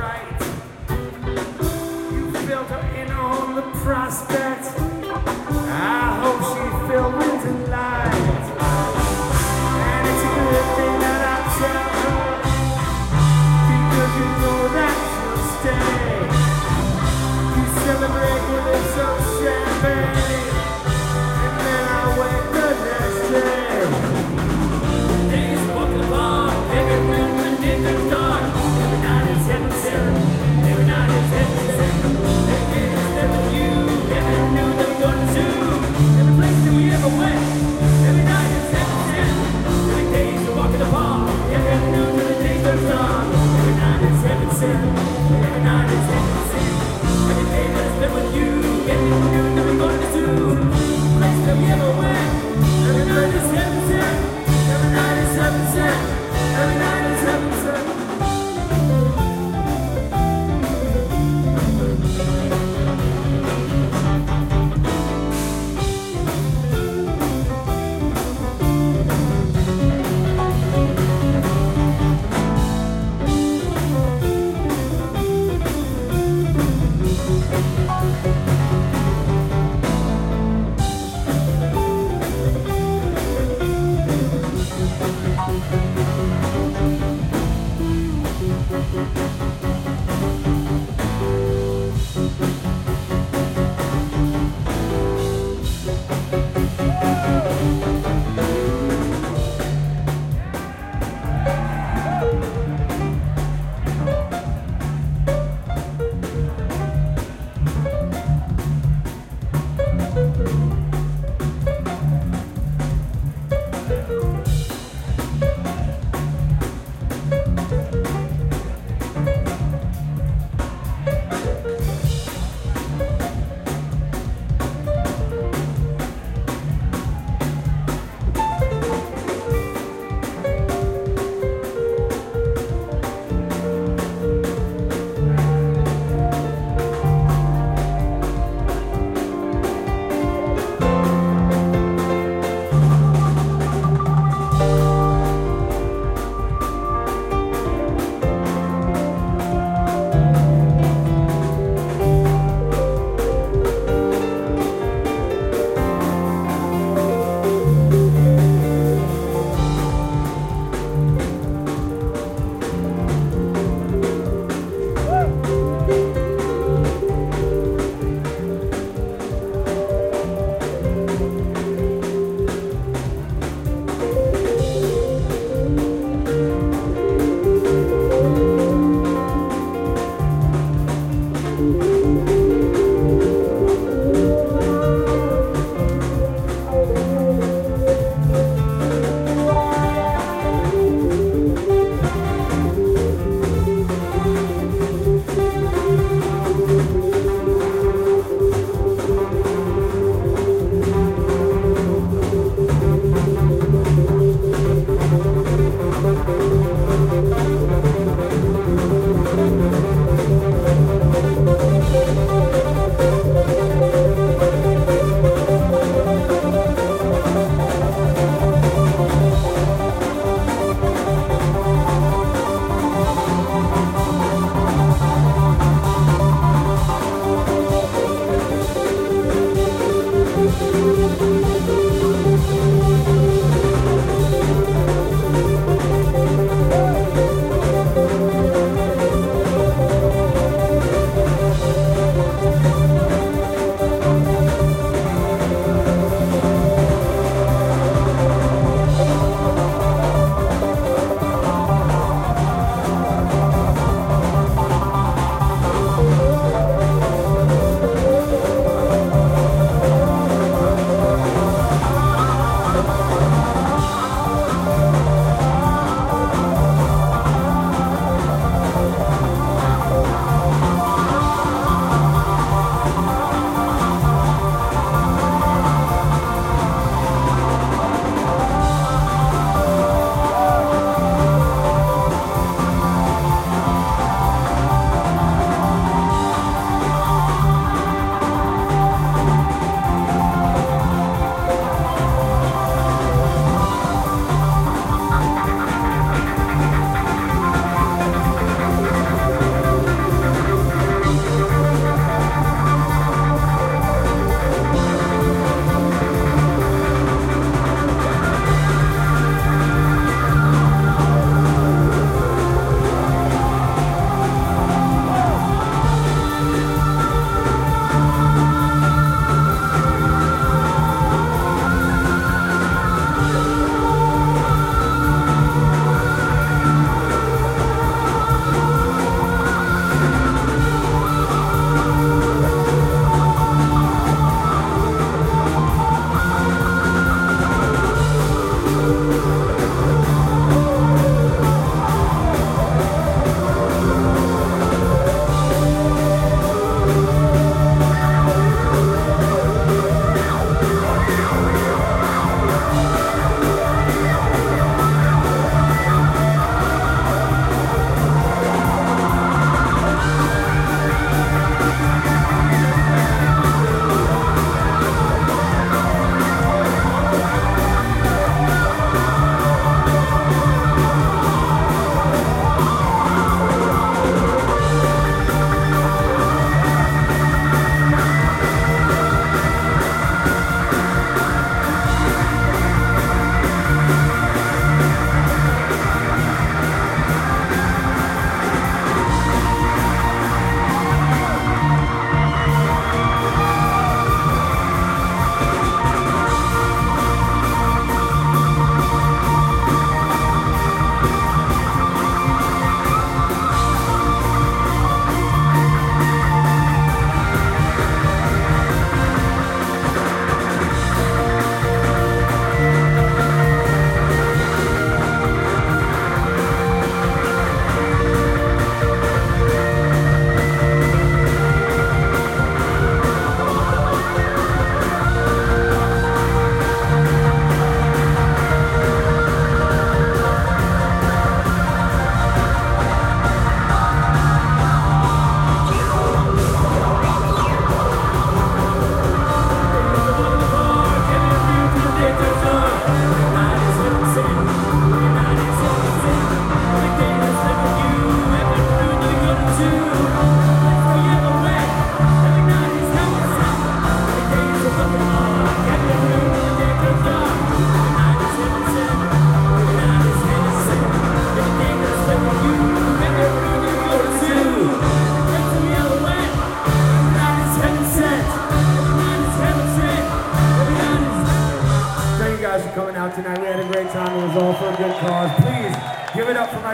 right. You filled her in on the prospect. I hope she filled with delight. And it's a good thing that I tell her, because you know that she'll stay. You celebrate with a some champagne, and then I wait the next day. Days walk the bar, every room and in the dark. Every night is heaven sent, every night is heaven sent. Every day is there with you, every new that we're gonna do. Every place that we ever went, every night is heaven sent. Every day is a walk in the bar, every new till the day turns dark. Every night is heaven sent, every night is heaven sent. Every day that is there with you, every new that we're gonna do. Every place that we ever went, every night is heaven sent. Every night is heaven sent. Every night is heaven sent.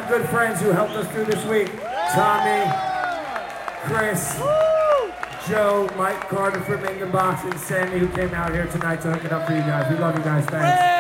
good friends who helped us through this week. Tommy, Chris, Joe, Mike Carter from Minden Box, and Sammy who came out here tonight to hook it up for you guys. We love you guys. Thanks.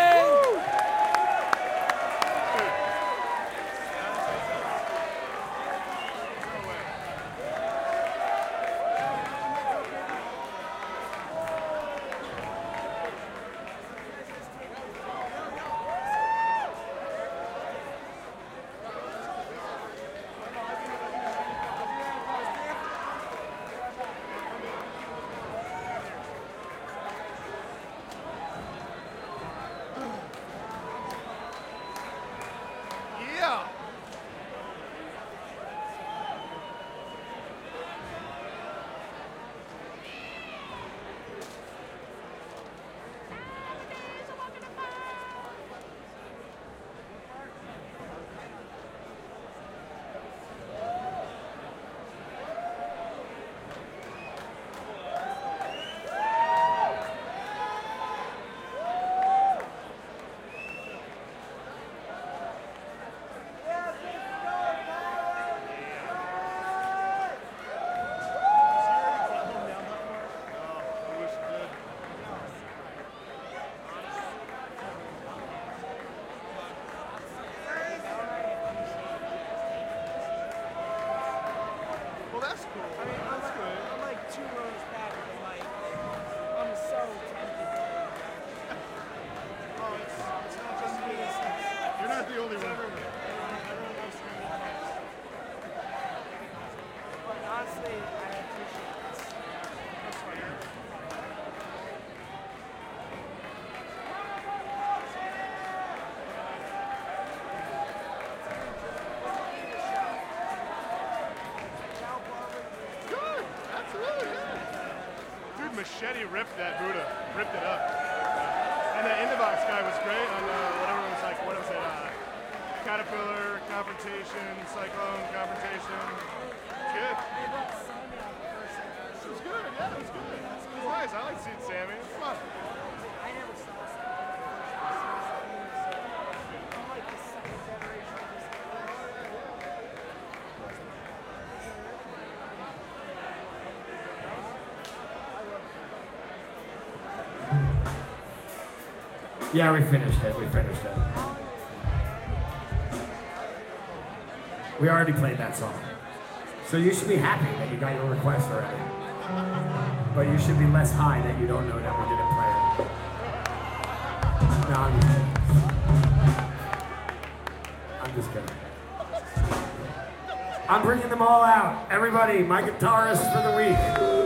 Machete ripped that Buddha, ripped it up. And the in-the-box guy was great on whatever it was like, what was it? Caterpillar, Confrontation, Cyclone, Confrontation. Good. It was good, yeah, it was good. It was nice, I like seeing Sammy, it was fun. I never saw Sammy. I'm like the second generation of this. Yeah, we finished it. We finished it. We already played that song. So you should be happy that you got your request already. But you should be less high that you don't know that we didn't play it. No, I'm just kidding. I'm bringing them all out. Everybody, my guitarist for the week.